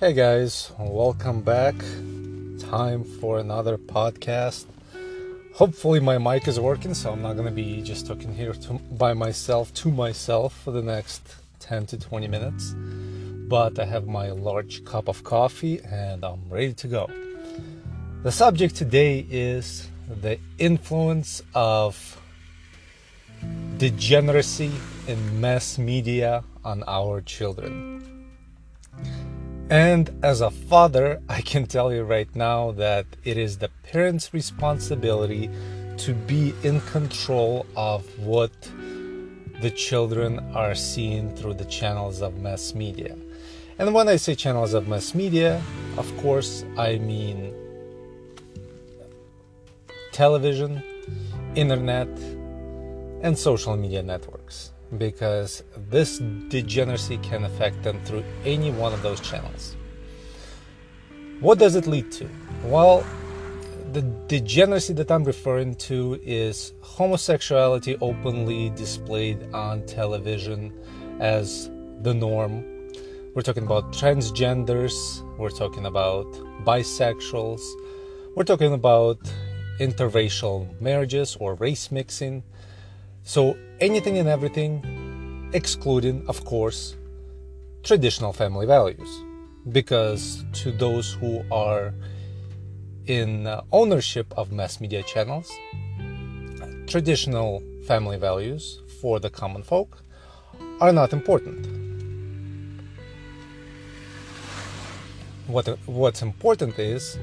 Hey guys, welcome back. Time for another podcast. Hopefully my mic is working, so I'm not going to be just talking here by myself to myself for the next 10 to 20 minutes. But I have my large cup of coffee and I'm ready to go. The subject today is the influence of degeneracy in mass media on our children. And as a father, I can tell you right now that it is the parent's responsibility to be in control of what the children are seeing through the channels of mass media. And when I say channels of mass media, of course, I mean television, internet, and social media networks, because this degeneracy can affect them through any one of those channels. What does it lead to? Well, the degeneracy that I'm referring to is homosexuality openly displayed on television as the norm. We're talking about transgenders, we're talking about bisexuals, we're talking about interracial marriages or race mixing. So anything and everything, excluding, of course, traditional family values. Because to those who are in ownership of mass media channels, traditional family values for the common folk are not important. What's important is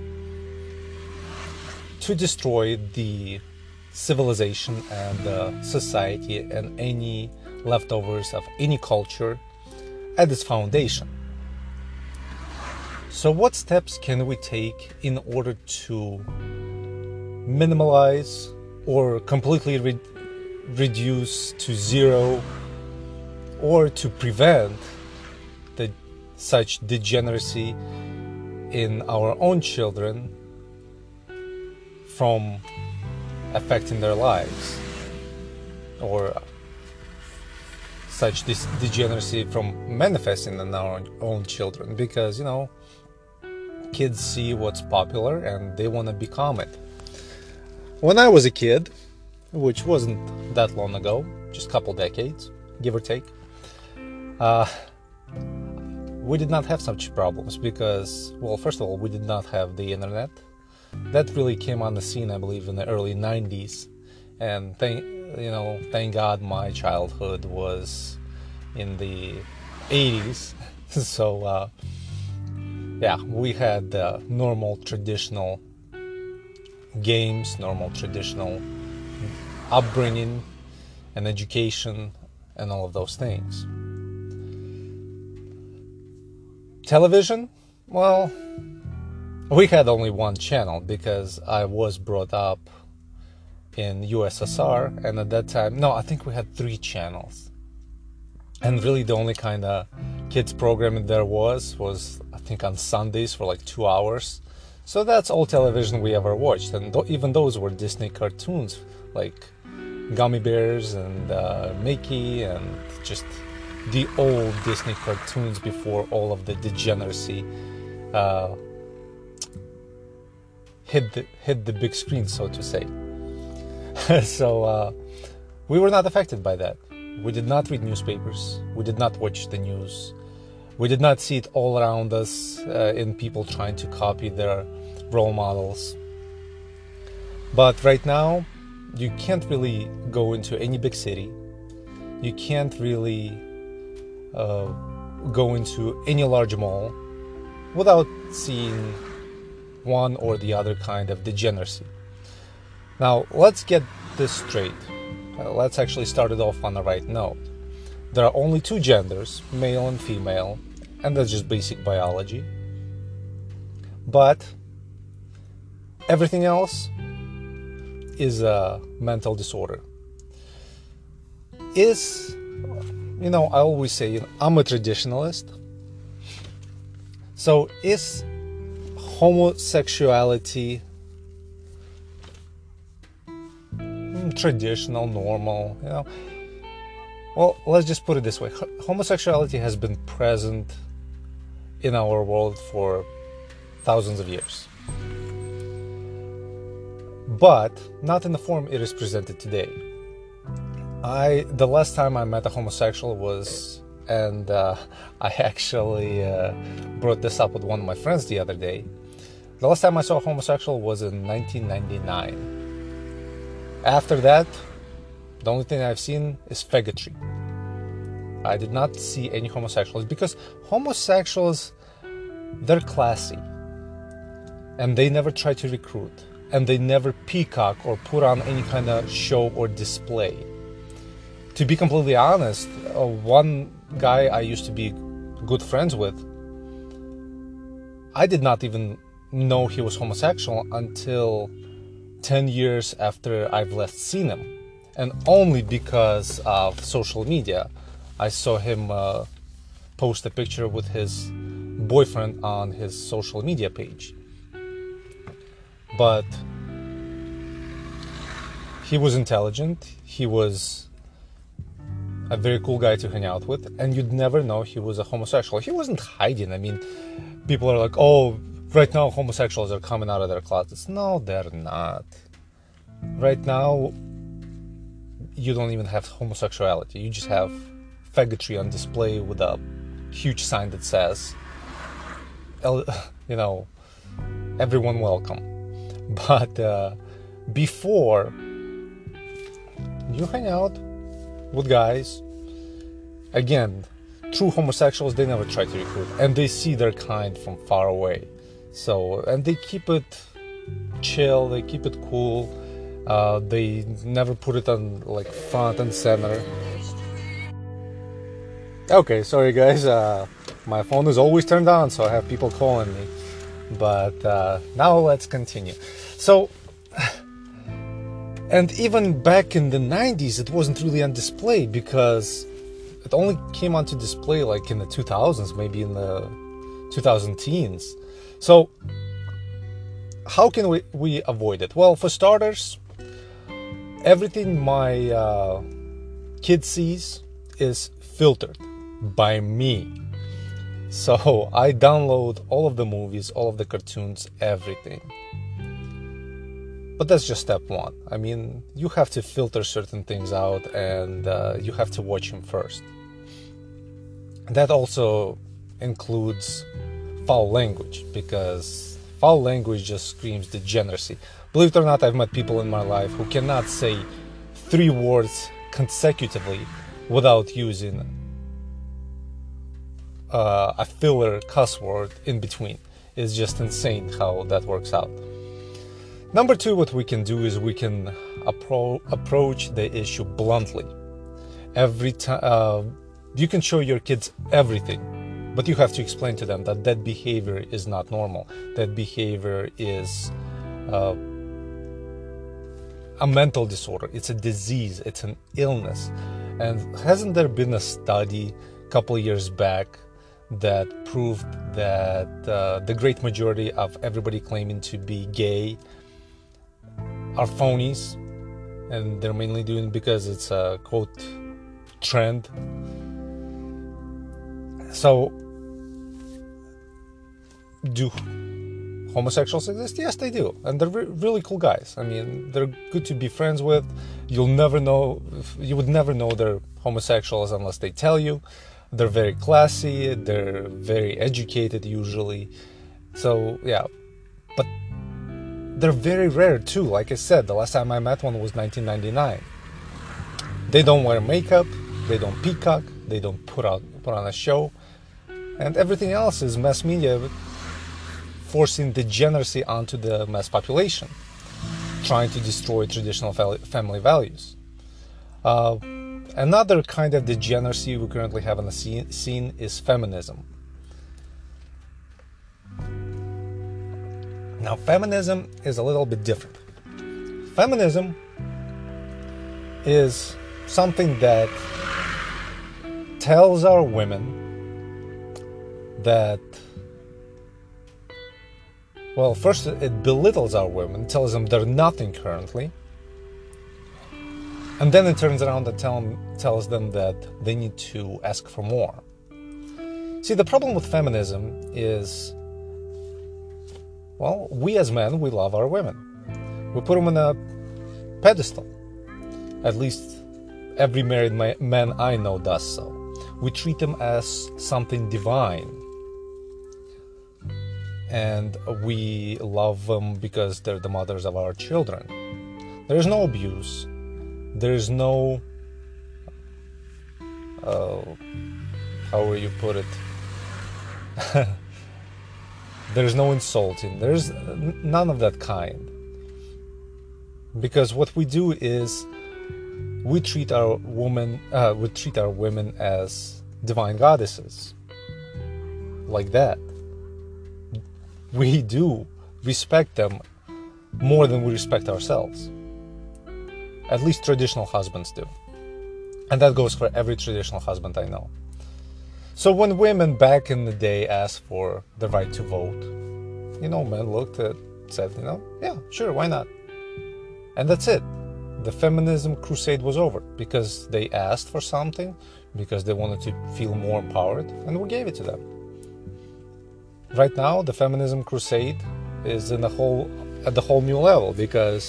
to destroy the civilization and society and any leftovers of any culture at its foundation. So what steps can we take in order to minimalize or completely reduce to zero or to prevent such degeneracy in our own children from affecting their lives, or such this degeneracy from manifesting in our own children? Because kids see what's popular and they want to become it. When I was a kid, which wasn't that long ago, just a couple decades, give or take, we did not have such problems because, well, first of all, we did not have the internet. That really came on the scene, I believe, in the early 90s. And thank God my childhood was in the 80s. So, we had normal traditional games, normal traditional upbringing and education and all of those things. Television? Well, we had only one channel because I was brought up in USSR, and at that time, I think we had 3 channels. And really the only kind of kids programming there was I think on Sundays for like 2 hours. So that's all television we ever watched, and even those were Disney cartoons like Gummy Bears and Mickey, and just the old Disney cartoons before all of the degeneracy hit the big screen, so to say. So we were not affected by that. We did not read newspapers. We did not watch the news. We did not see it all around us in people trying to copy their role models. But right now, you can't really go into any big city. You can't really go into any large mall without seeing one or the other kind of degeneracy. Now, let's get this straight. Let's actually start it off on the right note. There are only 2 genders, male and female, and that's just basic biology. But everything else is a mental disorder. I always say, I'm a traditionalist. So is homosexuality traditional, normal? Well, let's just put it this way. Homosexuality has been present in our world for thousands of years, but not in the form it is presented today. The last time I met a homosexual was, and I actually brought this up with one of my friends the other day. The last time I saw a homosexual was in 1999. After that, the only thing I've seen is faggotry. I did not see any homosexuals, because homosexuals, they're classy, and they never try to recruit, and they never peacock or put on any kind of show or display. To be completely honest, one guy I used to be good friends with, I did not even know he was homosexual until 10 years after I've last seen him. And only because of social media. I saw him post a picture with his boyfriend on his social media page. But he was intelligent, he was a very cool guy to hang out with, and you'd never know he was a homosexual. He wasn't hiding. I mean, people are like, oh, right now homosexuals are coming out of their closets. No, they're not. Right now, you don't even have homosexuality. You just have faggotry on display with a huge sign that says, everyone welcome. But before, you hang out with guys. Again, true homosexuals, they never try to recruit, and they see their kind from far away. So, and they keep it chill, they keep it cool. They never put it on like front and center. Okay, sorry guys, my phone is always turned on, so I have people calling me. But now let's continue. So, and even back in the 90s, it wasn't really on display, because it only came onto display like in the 2000s, maybe in the 2010s. So, how can we avoid it? Well, for starters, everything my kid sees is filtered by me. So I download all of the movies, all of the cartoons, everything. But that's just step one. I mean, you have to filter certain things out, and you have to watch them first. That also includes foul language, because foul language just screams degeneracy. Believe it or not, I've met people in my life who cannot say 3 words consecutively without using a filler cuss word in between. It's just insane how that works out. Number 2, what we can do is we can approach the issue bluntly. Every time you can show your kids everything, but you have to explain to them that behavior is not normal. That behavior is a mental disorder. It's a disease. It's an illness. And hasn't there been a study a couple of years back that proved that the great majority of everybody claiming to be gay are phonies, and they're mainly doing it because it's a quote trend? So, do homosexuals exist? Yes, they do, and they're really cool guys. I mean, they're good to be friends with. You would never know they're homosexuals unless they tell you. They're very classy, they're very educated usually. So yeah, but they're very rare too. Like I said, the last time I met one was 1999. They don't wear makeup, they don't peacock, they don't put on a show, and everything else is mass media forcing degeneracy onto the mass population, trying to destroy traditional family values. Another kind of degeneracy we currently have on the scene is feminism. Now, feminism is a little bit different. Feminism is something that tells our women that, well, first it belittles our women, tells them they're nothing currently, and then it turns around and tells them that they need to ask for more. See, the problem with feminism is, well, we as men, we love our women. We put them on a pedestal. At least every married man I know does so. We treat them as something divine. And we love them because they're the mothers of our children. There's no abuse. There's no, how will you put it? There's no insulting. There's none of that kind. Because what we do is we treat our women as divine goddesses. Like that. We do respect them more than we respect ourselves. At least traditional husbands do. And that goes for every traditional husband I know. So when women back in the day asked for the right to vote, men looked at, said, yeah, sure, why not? And that's it. The feminism crusade was over because they asked for something, because they wanted to feel more empowered, and we gave it to them. Right now, the feminism crusade is at the whole new level because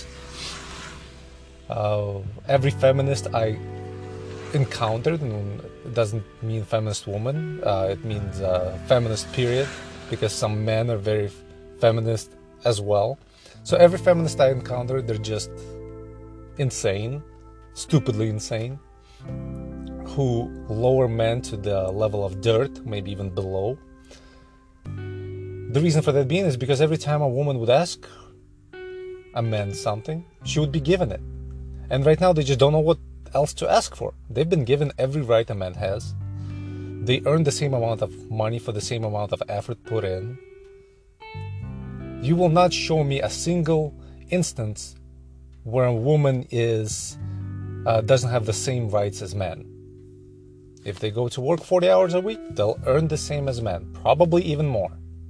every feminist I encountered, and it doesn't mean feminist woman, it means feminist period, because some men are very feminist as well. So every feminist I encountered, they're just insane, stupidly insane, who lower men to the level of dirt, maybe even below. The reason for that being is because every time a woman would ask a man something, she would be given it. And right now they just don't know what else to ask for. They've been given every right a man has. They earn the same amount of money for the same amount of effort put in. You will not show me a single instance where a woman doesn't have the same rights as men. If they go to work 40 hours a week, they'll earn the same as men, probably even more.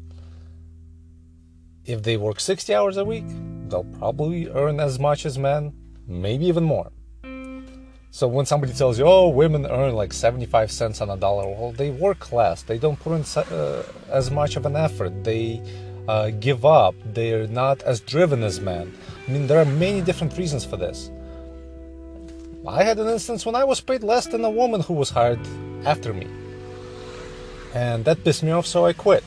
If they work 60 hours a week, they'll probably earn as much as men, maybe even more. So when somebody tells you, oh, women earn like 75 cents on a dollar, well, they work less. They don't put in as much of an effort. They give up. They're not as driven as men. I mean, there are many different reasons for this. I had an instance when I was paid less than a woman who was hired after me. And that pissed me off, so I quit.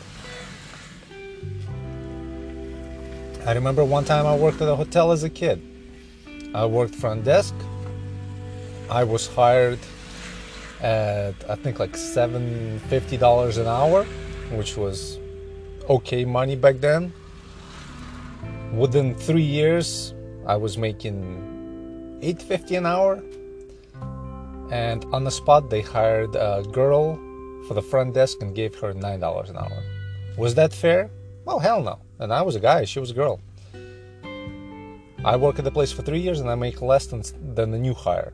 I remember one time I worked at a hotel as a kid. I worked front desk. I was hired at, I think, like $750 an hour, which was okay money back then. Within 3 years, I was making $850 an hour. And on the spot, they hired a girl for the front desk and gave her $9 an hour. Was that fair? Well, hell no. And I was a guy, she was a girl. I work at the place for 3 years and I make less than the new hire.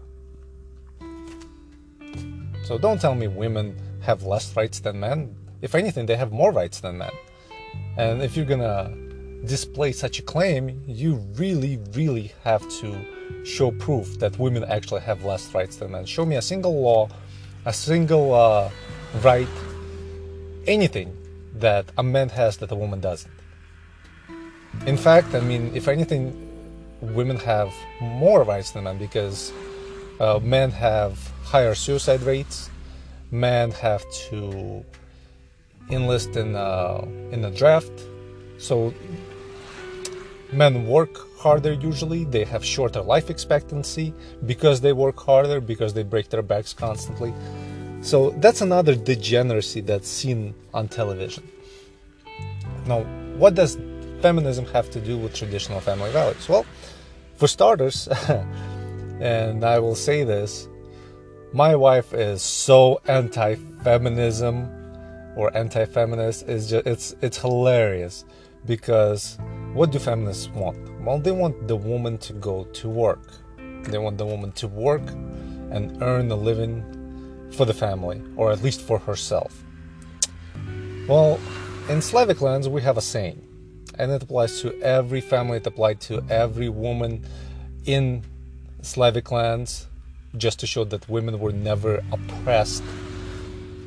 So don't tell me women have less rights than men. If anything, they have more rights than men. And if you're gonna display such a claim, you really, really have to show proof that women actually have less rights than men. Show me a single law, a single right, anything that a man has that a woman doesn't. In fact, I mean, if anything, women have more rights than men because men have higher suicide rates. Men have to enlist in a draft. So men work harder usually. They have shorter life expectancy because they work harder, because they break their backs constantly. So that's another degeneracy that's seen on television. Now, what does feminism have to do with traditional family values? Well, for starters, and I will say this, my wife is so anti-feminism or anti-feminist. It's hilarious because what do feminists want? Well, they want the woman to go to work. They want the woman to work and earn a living for the family, or at least for herself. Well, in Slavic lands, we have a saying, and it applies to every family. It applied to every woman in Slavic lands, just to show that women were never oppressed.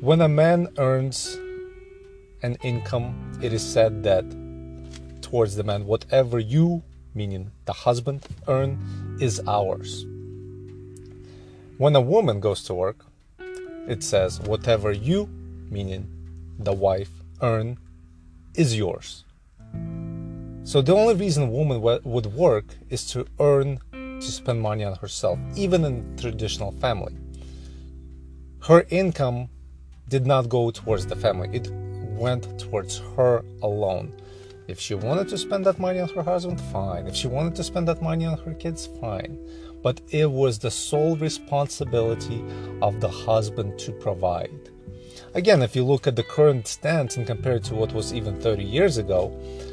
When a man earns an income, it is said that towards the man, whatever you, meaning the husband, earn is ours. When a woman goes to work, it says whatever you, meaning the wife, earn is yours. So the only reason a woman would work is to earn, to spend money on herself, even in traditional family. Her income did not go towards the family. It went towards her alone. If she wanted to spend that money on her husband, fine. If she wanted to spend that money on her kids, fine. But it was the sole responsibility of the husband to provide. Again, if you look at the current stance and compare it to what was even 30 years ago,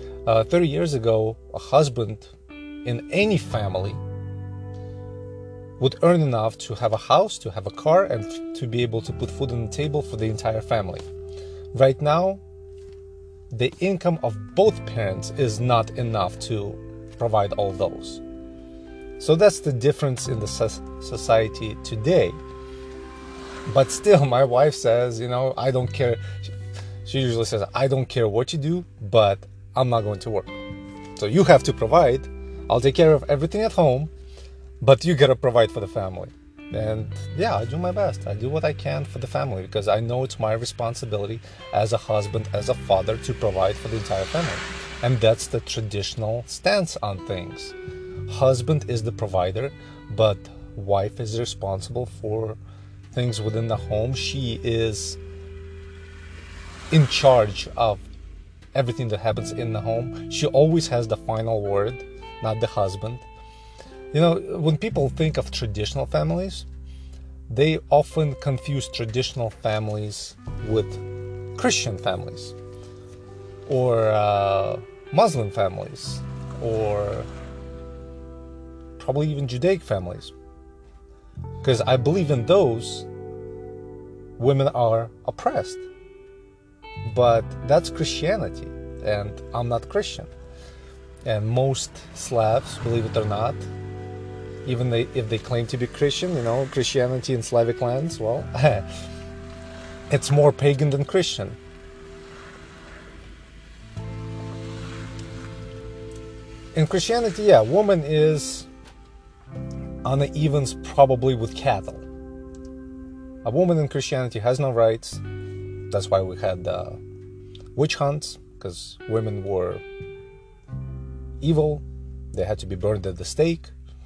a husband in any family would earn enough to have a house, to have a car, and to be able to put food on the table for the entire family. Right now, the income of both parents is not enough to provide all those. So that's the difference in the society today. But still, my wife says, I don't care. She usually says, I don't care what you do, but I'm not going to work. So you have to provide. I'll take care of everything at home, but you gotta provide for the family. And yeah, I do my best. I do what I can for the family because I know it's my responsibility as a husband, as a father, to provide for the entire family. And that's the traditional stance on things. Husband is the provider, but wife is responsible for things within the home. She is in charge of everything that happens in the home. She always has the final word, not the husband. When people think of traditional families, they often confuse traditional families with Christian families or Muslim families or probably even Judaic families. Because I believe in those, women are oppressed. But that's Christianity, and I'm not Christian. And most Slavs, believe it or not, even if they claim to be Christian, Christianity in Slavic lands, well, it's more pagan than Christian. In Christianity, woman is on the evens probably with cattle. A woman in Christianity has no rights. That's why we had witch hunts, because women were evil. They had to be burned at the stake.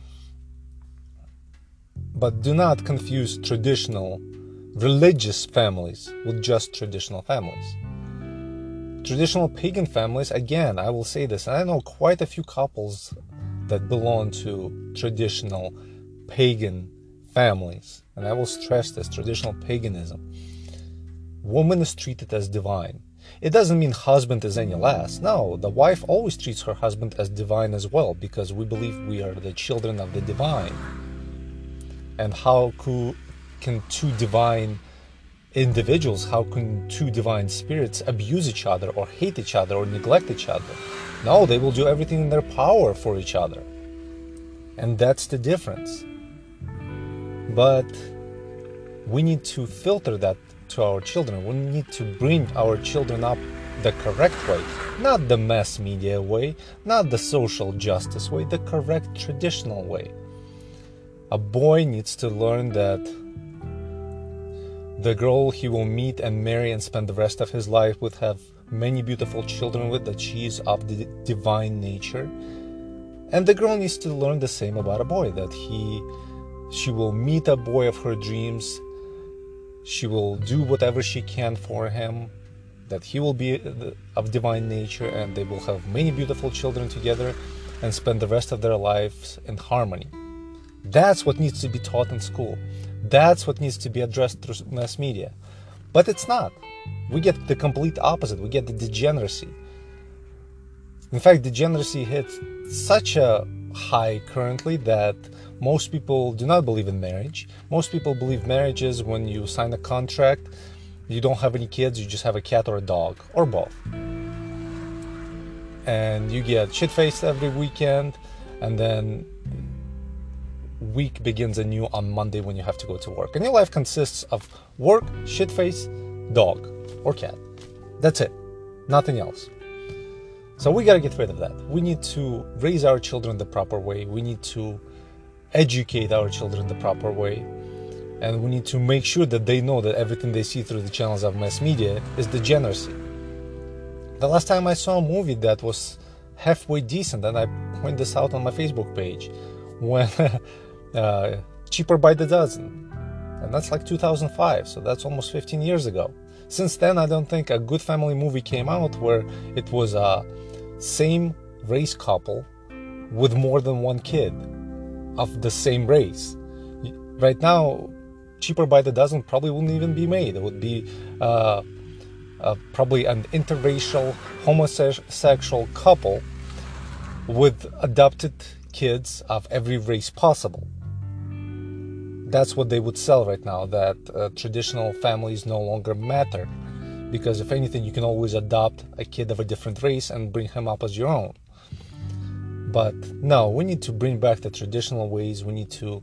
But do not confuse traditional religious families with just traditional families. Traditional pagan families, again, I will say this, and I know quite a few couples that belong to traditional pagan families, and I will stress this, traditional paganism. Woman is treated as divine. It doesn't mean husband is any less. No, the wife always treats her husband as divine as well, because we believe we are the children of the divine. And how can two divine individuals, how can two divine spirits abuse each other or hate each other or neglect each other? No, they will do everything in their power for each other. And that's the difference. But we need to filter that to our children. We need to bring our children up the correct way, not the mass media way, not the social justice way, the correct traditional way. A boy needs to learn that the girl he will meet and marry and spend the rest of his life with, have many beautiful children with, that she is of the divine nature. And the girl needs to learn the same about a boy, that she will meet a boy of her dreams, she will do whatever she can for him, that he will be of divine nature, and they will have many beautiful children together and spend the rest of their lives in harmony. That's what needs to be taught in school. That's what needs to be addressed through mass media. But it's not. We get the complete opposite. We get the degeneracy. In fact, degeneracy hits such a high currently that most people do not believe in marriage. Most people believe marriage is when you sign a contract, you don't have any kids, you just have a cat or a dog, or both. And you get shit-faced every weekend, and then week begins anew on Monday when you have to go to work. And your life consists of work, shit-face, dog or cat. That's it. Nothing else. So we gotta get rid of that. We need to raise our children the proper way. We need to educate our children the proper way. And we need to make sure that they know that everything they see through the channels of mass media is degeneracy. The last time I saw a movie that was halfway decent, and I point this out on my Facebook page, when Cheaper by the Dozen, and that's like 2005, so that's almost 15 years ago. Since then, I don't think a good family movie came out where it was a same race couple with more than one kid of the same race. Right now, Cheaper by the Dozen probably wouldn't even be made. It would be probably an interracial homosexual couple with adopted kids of every race possible. That's what they would sell right now, that traditional families no longer matter, because if anything, you can always adopt a kid of a different race and bring him up as your own. But no, we need to bring back the traditional ways. We need to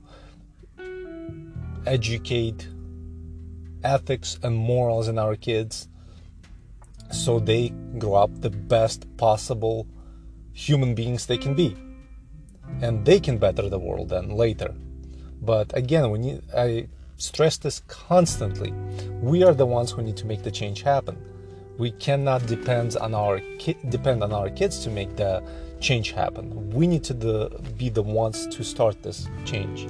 educate ethics and morals in our kids so they grow up the best possible human beings they can be, and they can better the world then later. But again, I stress this constantly. We are the ones who need to make the change happen. We cannot depend on our kids to make the change happen. We need to be the ones to start this change.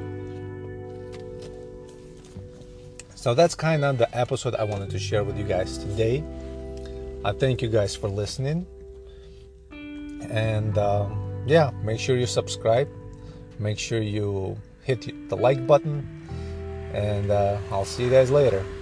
So that's kind of the episode I wanted to share with you guys today. I thank you guys for listening. And make sure you subscribe. Make sure you hit the like button. And I'll see you guys later.